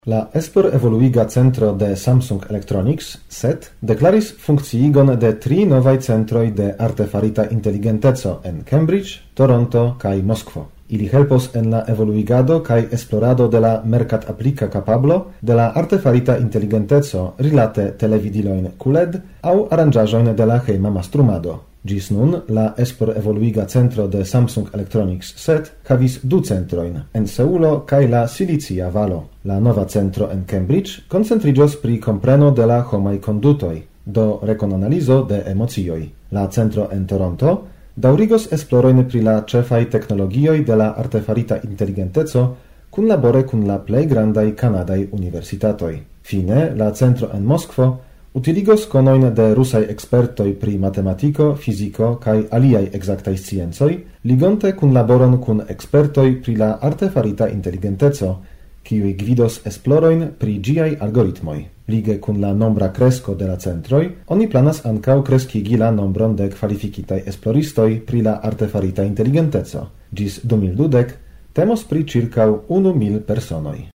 La espor evoluiga centro de Samsung Electronics, SET, declaris funkciigon de 3 novaj centroj de artefarita inteligenteco en Cambridge, Toronto kaj Moskvo. Ili helpos en la evoluigado kaj esplorado de la mercat-aplika kapablo de la artefarita inteligenteco rilate televidilojn QLED aŭ aranĝaĵojn de la hejma mastrumado. Gis nun, la espor evoluiga centro de Samsung Electronics SET havis 2 centrojn, en Seulo kaj la Silicia Valo. La nova centro en Cambridge koncentriĝos pri kompreno de la homaj kondutoj, do rekonanalizo de emocioj. La centro en Toronto daŭrigos esplorojn pri la ĉefaj teknologioj de la artefarita inteligenteco kunlabore kun la plej grandaj kanadaj universitatoj. Fine, la centro en Moskvo utiligos konojn de rusaj ekspertoj pri matematiko, fiziko kaj aliaj ekzaktaj sciencoj, ligonte kunlaboron kun ekspertoj pri la artefarita inteligenteco, kiuj gvidos esplorojn pri ĝiaj algoritmoj. Lige kun la nombra kresko de la centroj, oni planas ankaŭ kreskigi la nombron de kvalifikitaj esploristoj pri la artefarita inteligenteco. Ĝis 2020 temos pri ĉirkaŭ 1,000 personoj.